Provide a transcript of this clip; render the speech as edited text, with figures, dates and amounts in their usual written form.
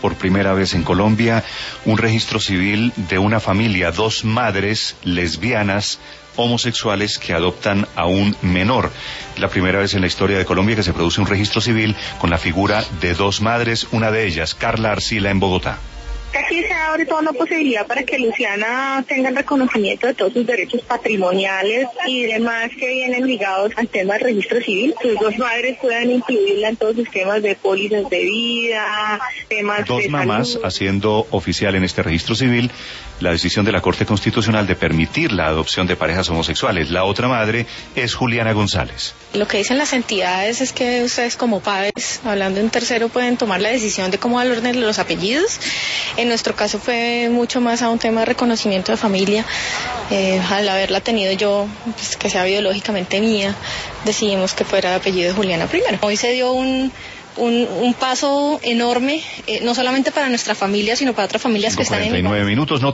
por primera vez en Colombia un registro civil de una familia, dos madres lesbianas homosexuales que adoptan a un menor. La primera vez en la historia de Colombia que se produce un registro civil con la figura de dos madres, una de ellas, Carla Arcila, en Bogotá. Aquí se abre toda una posibilidad para que Luciana tenga el reconocimiento de todos sus derechos patrimoniales y demás que vienen ligados al tema del registro civil. Sus dos madres puedan incluirla en todos los temas de pólizas de vida, temas dos de mamás salud. Haciendo oficial en este registro civil la decisión de la Corte Constitucional de permitir la adopción de parejas homosexuales. La otra madre es Juliana González. Lo que dicen las entidades es que ustedes como padres, hablando en tercero, pueden tomar la decisión de cómo orden los apellidos. En nuestro caso fue mucho más a un tema de reconocimiento de familia. Al haberla tenido yo, pues, que sea biológicamente mía, decidimos que fuera el apellido de Juliana primero. Hoy se dio un paso enorme, no solamente para nuestra familia, sino para otras familias que están en el 49 minutos.